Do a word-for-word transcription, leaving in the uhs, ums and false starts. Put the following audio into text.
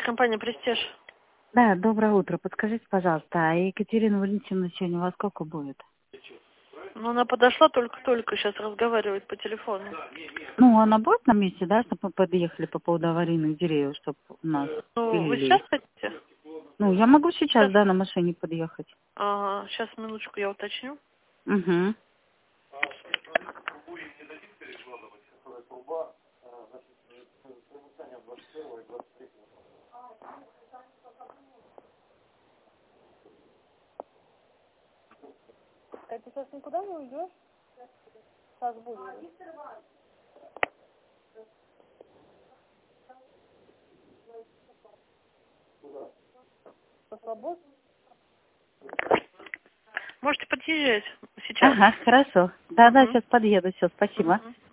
компания «Престиж». Да, доброе утро. Подскажите, пожалуйста, а Екатерина Валентиновна сегодня во сколько будет? Ну, она подошла только-только, сейчас разговаривает по телефону. Ну, она будет на месте, да, чтобы мы подъехали по поводу аварийных деревьев, чтобы нас Ну, вы пилили сейчас их? хотите? Ну, я могу сейчас, Сейчас. да, на машине подъехать. Ага, сейчас, минуточку, я уточню. Угу. А ты сейчас никуда не уйдешь? Сейчас будет. По свободе? Можете подъезжать сейчас. Ага, хорошо. Да-да, Угу. сейчас подъеду, все, спасибо. Угу.